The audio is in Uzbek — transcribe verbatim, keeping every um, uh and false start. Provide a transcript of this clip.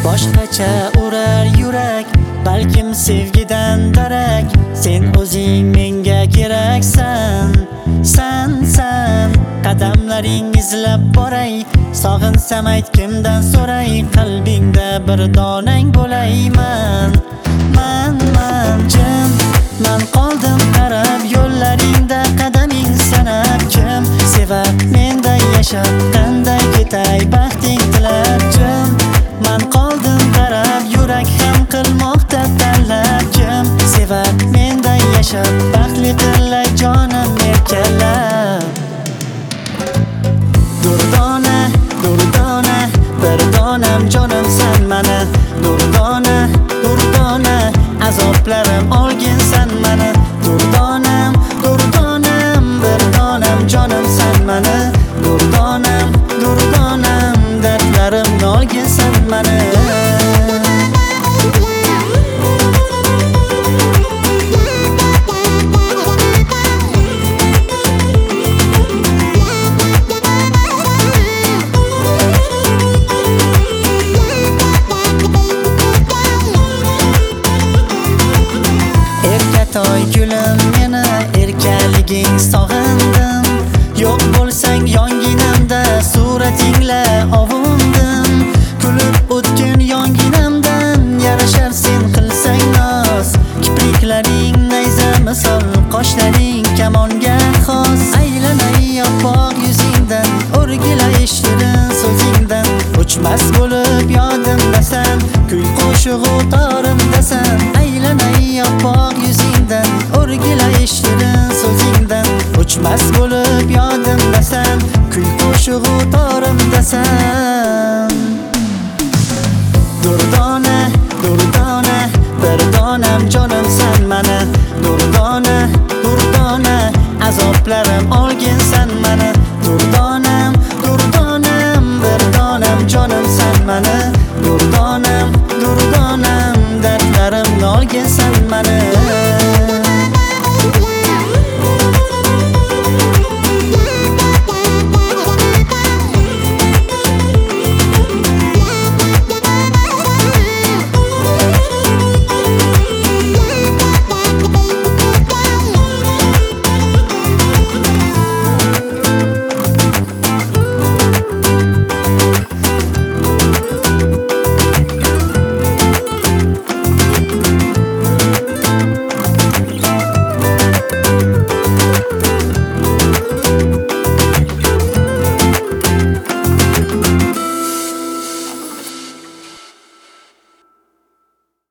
Boshqacha urar yurak, balkim sevgidan darak. Sen o'zing menga keraksan, san san. Qadamlaring izlab boray, sog'insam aytgimdan so'ray. Qalbingda bir donang bo'layman, man man jim. Man qoldim qarab yo'llaringda, qadaming sanab. Kim sevar menday yashab, qanday ketay baxting tilab jim. Man qoldim qarab, yurak ham qilmoqda tanlab. Kim sevar menday yashab, baxtli tilay jonim erkalab. Durdona, durdona, bir donam jonim san mani. Durdona, durdona, azoblarim olginsan mani. Durdonam, durdonam, bir donam jonim san mani. Durdonam, durdonam, dardlarimni olginsan mani. Toy gulim meni, erkaliging sog'indim. Yo'q bo'lsang yonginamda, suratingla ovundim. Kulib o'tgin yonginamdan, yarashar sen qilsang noz. Kipriklaring nayza misol, qoshlaring kamonga xos. Aylanay oppoq yuzingdan, o'rgilay shirin so'zingdan. O'chmas bo'lib yodimdasan, kuy qo'shig'u torimdasan. Aylanay oppoq yuzingdan, o'rgilay shirin so'zingdan. O'chmas bo'lib yodimdasan, kuy qo'shig'u torimdasan. Durdona, durdona, bir donam jonim